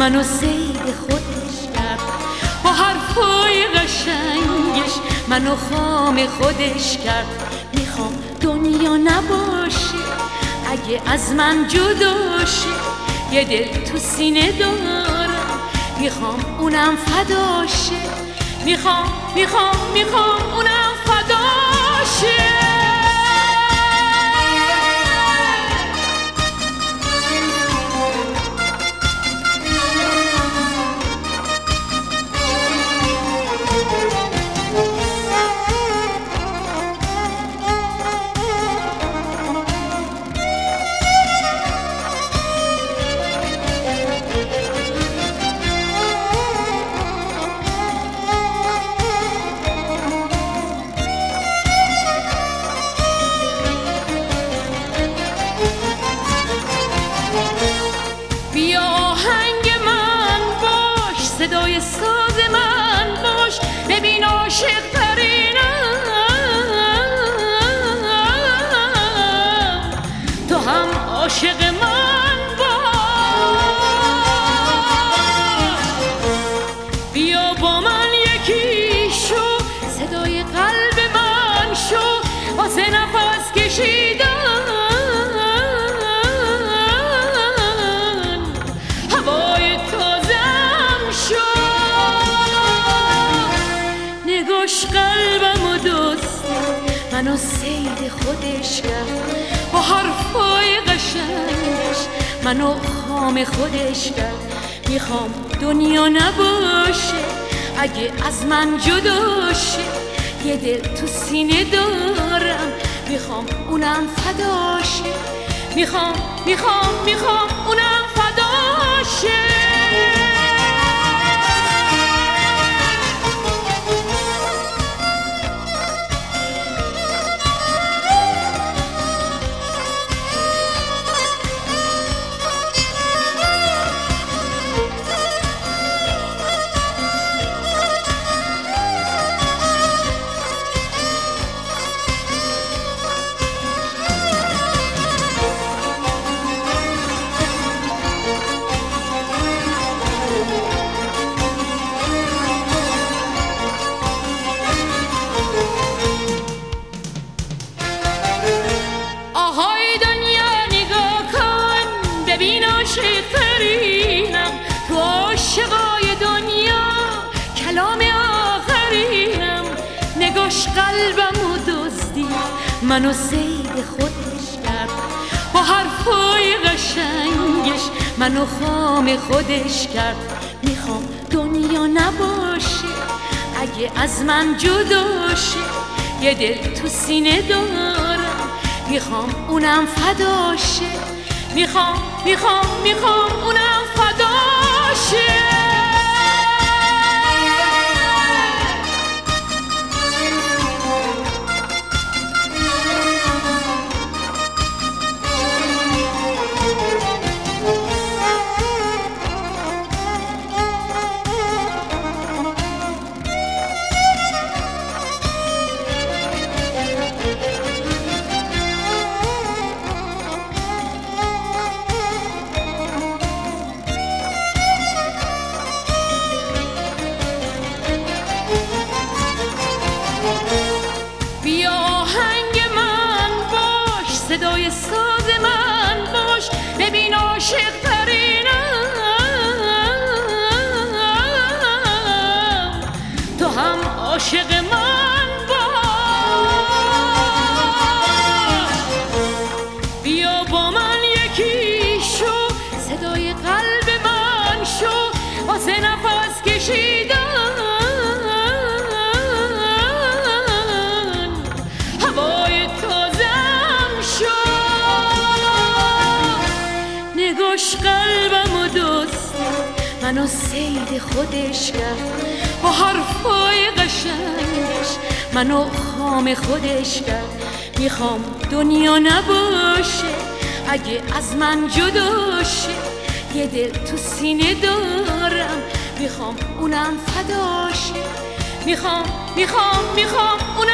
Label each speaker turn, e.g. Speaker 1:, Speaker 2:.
Speaker 1: منو سید خودش کرد، با حرفای قشنگش منو خام خودش کرد. میخوام دنیا نباشه اگه از من جدا شه، یه دل تو سینه دارم میخوام اونم فدا شه. میخوام اونم فدا شه. بیا آهنگ من باش، صدای ساز من باش، ببین عاشق ترینم، تو هم عاشق من باش. بیا با من یکی شو، صدای قلب من شو، واسه نفس کشیدن قلبمو دوست منو سید خودش کرد، با حرفای قشنگش منو خام خودش کرد. میخوام دنیا نباشه اگه از من جدا شه، یه دل تو سینه دارم میخوام اونم فدا شه. میخوام اونم فدا شه. تو عاشقای دنیا کلام آخرینم، نگاش قلبمو دزدی منو سید خودش کرد، با حرفای قشنگش منو خام خودش کرد. میخوام دنیا نباشه اگه از من جدا شه، یه دل تو سینه دارم میخوام اونم فدا شه. میخوام اونم فدا شه. بیا آهنگ من باش، صدای ساز من باش، ببین عاشق ترینم، تو هم عاشق من باش. بیا با من یکی شو، صدای قلب من شو، واسه نفس کشیدن قلبمو دوست منو سید خودش کرد، با حرفای قشنگش منو خام خودش کرد. میخوام دنیا نباشه اگه از من جدا شه، یه دل تو سینه دارم میخوام اونم فدا شه. میخوام اونم